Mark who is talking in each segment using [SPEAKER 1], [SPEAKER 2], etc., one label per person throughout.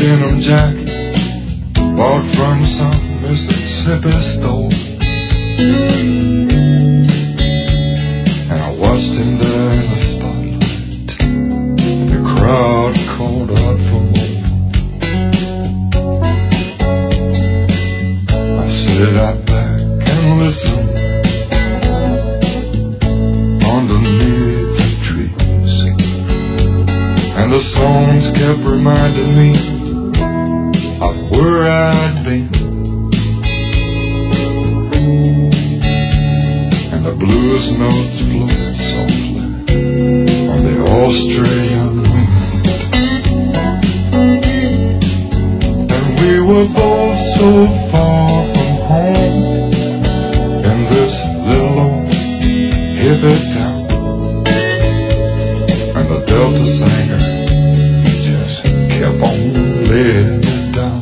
[SPEAKER 1] denim jacket bought from some Mississippi store. And I watched him there in the spotlight. The crowd called out for more. I sit out back and listen underneath the trees, and the songs kept reminding me of where I'd been. And the blues notes floated softly on the Australian wind. And we were both so far from home in this little old hippie town. And the Delta singer just kept on laying it down.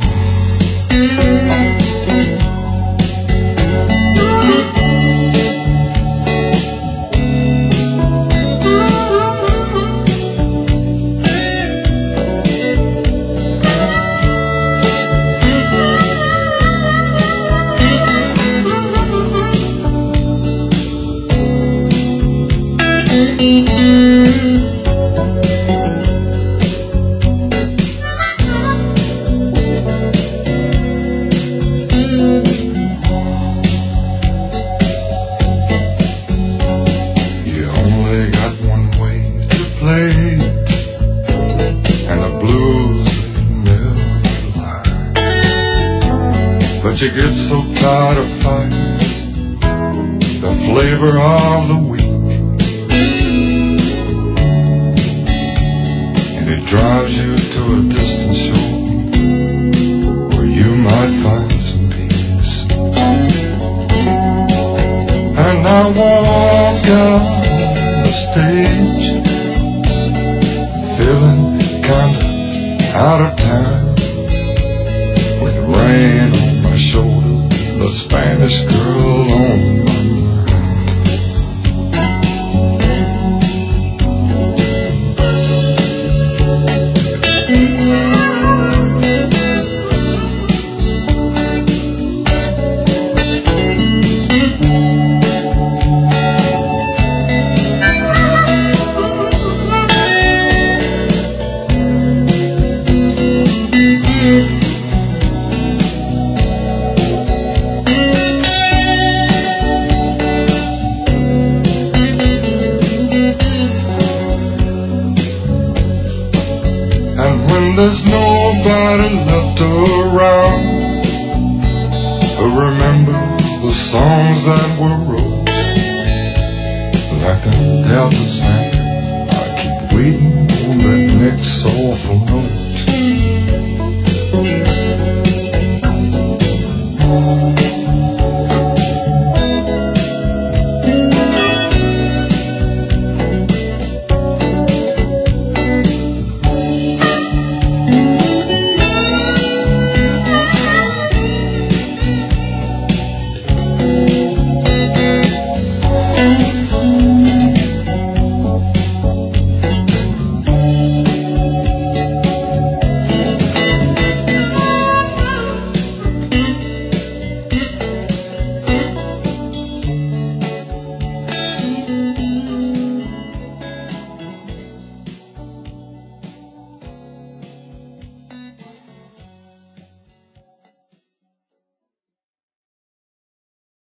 [SPEAKER 1] You get so tired of fighting the flavor of the week, and it drives you to a distant shore where you might find some peace. And I walk out on the stage feeling kinda out of time, with rain on my shoulder, the Spanish girl on my mind. There's nobody left around to remember the songs that were wrote. Like the Delta singer, I keep waiting on that next soulful note.